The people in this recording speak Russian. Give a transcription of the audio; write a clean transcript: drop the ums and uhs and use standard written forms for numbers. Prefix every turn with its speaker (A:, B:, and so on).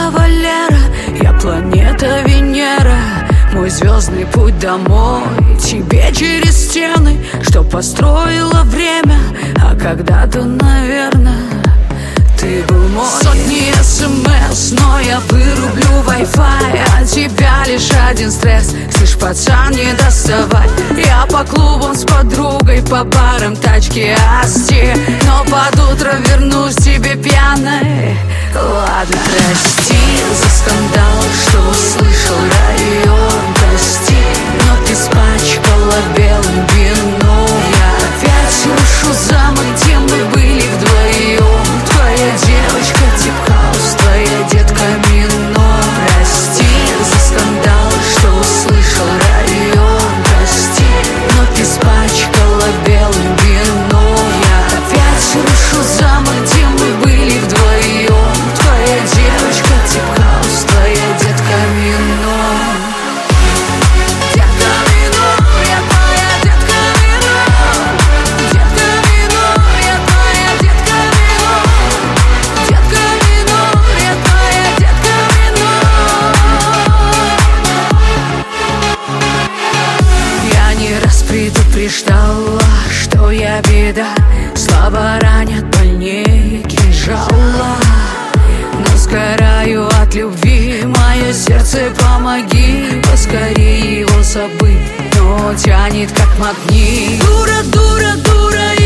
A: Валера, я планета Венера. Мой звездный путь домой тебе через стены, что построило время, а когда-то, наверное, ты был мой. Сотни смс, но я вырублю Wi-Fi. От тебя лишь один стресс, слышь, пацан, не доставай. Я по клубам с подругой, по барам тачки Асти, но под утро вернусь тебе пьяной. Ладно, прости за скандал, что услышал район. Прости, но ты испачкала белым вином. Я опять рушу замок, где мы были вдвоем. Твоя девочка тип-хаус, твоя детка Мино. Прости за скандал, что услышал район. Прости, но ты испачкала белым вином. Я опять рушу замок, где мы были вдвоем. Твоя девочка тип-хаус, твоя детка Мино. Детка Мино, я твоя детка Мино. Детка Мино, я твоя детка Мино. Детка Мино, я твоя детка Мино. Я не раз предупреждала, что я беда. Слова ранят больнее кинжала. Но сгораю от любви, мое сердце, помоги поскорее его забыть. Но тянет как магнит. Дура, дура, дура,